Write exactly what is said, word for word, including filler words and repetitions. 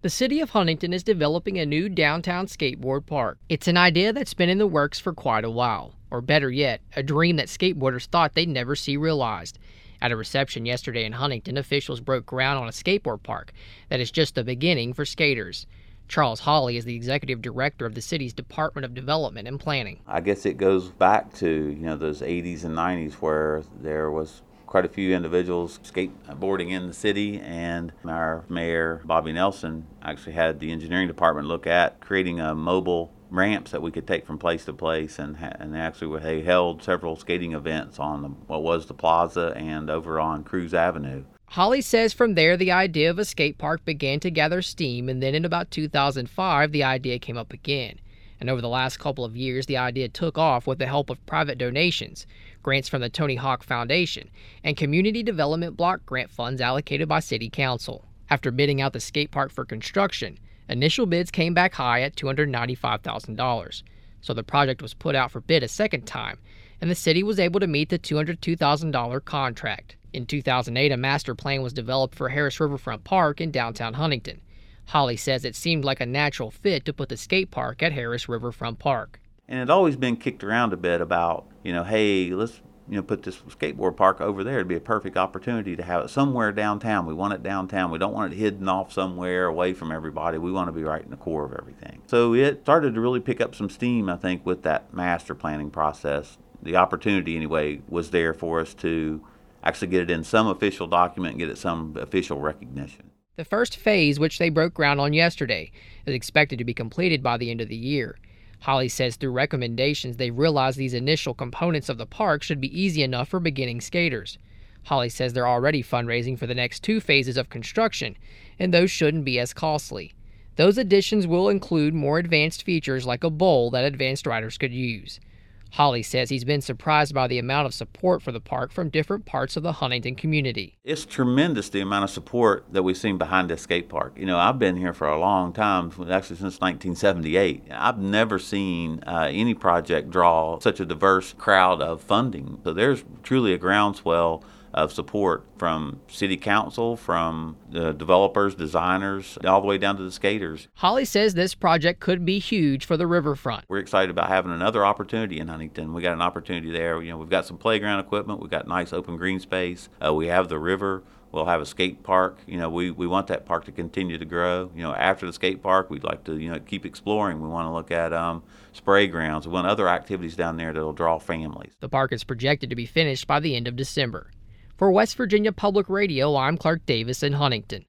The city of Huntington is developing a new downtown skateboard park. It's an idea that's been in the works for quite a while, or better yet, a dream that skateboarders thought they'd never see realized. At a reception yesterday in Huntington, officials broke ground on a skateboard park that is just the beginning for skaters. Charles Hawley is the executive director of the city's Department of Development and Planning. I guess it goes back to, you know, those eighties and nineties where there was quite a few individuals skateboarding in the city, and our mayor, Bobby Nelson, actually had the engineering department look at creating a mobile ramps that we could take from place to place, and ha- and actually they held several skating events on the, what was the plaza and over on Cruz Avenue. Holly says from there the idea of a skate park began to gather steam, and then in about two thousand five the idea came up again. And over the last couple of years the idea took off with the help of private donations, grants from the Tony Hawk Foundation, and community development block grant funds allocated by City Council. After bidding out the skate park for construction, initial bids came back high at two hundred ninety-five thousand dollars. So the project was put out for bid a second time, and the city was able to meet the two hundred two thousand dollars contract. In two thousand eight, a master plan was developed for Harris Riverfront Park in downtown Huntington. Holly says it seemed like a natural fit to put the skate park at Harris Riverfront Park. And it always been kicked around a bit about, you know, hey, let's, you know, put this skateboard park over there. It'd be a perfect opportunity to have it somewhere downtown. We want it downtown. We don't want it hidden off somewhere away from everybody. We want to be right in the core of everything. So it started to really pick up some steam, I think, with that master planning process. The opportunity, anyway, was there for us to actually get it in some official document and get it some official recognition. The first phase, which they broke ground on yesterday, is expected to be completed by the end of the year. Holly says through recommendations they've realized these initial components of the park should be easy enough for beginning skaters. Holly says they're already fundraising for the next two phases of construction, and those shouldn't be as costly. Those additions will include more advanced features like a bowl that advanced riders could use. Holly says he's been surprised by the amount of support for the park from different parts of the Huntington community. It's tremendous, the amount of support that we've seen behind this skate park. You know, I've been here for a long time, actually since nineteen seventy-eight. I've never seen uh, any project draw such a diverse crowd of funding. So there's truly a groundswell of support from City Council, from the developers, designers, all the way down to the skaters. Holly says this project could be huge for the riverfront. We're excited about having another opportunity in Huntington. We got an opportunity there. You know, we've got some playground equipment. We've got nice open green space. Uh, we have the river. We'll have a skate park. You know, we, we want that park to continue to grow. You know, after the skate park, we'd like to, you know, keep exploring. We want to look at um, spray grounds. We want other activities down there that'll draw families. The park is projected to be finished by the end of December. For West Virginia Public Radio, I'm Clark Davis in Huntington.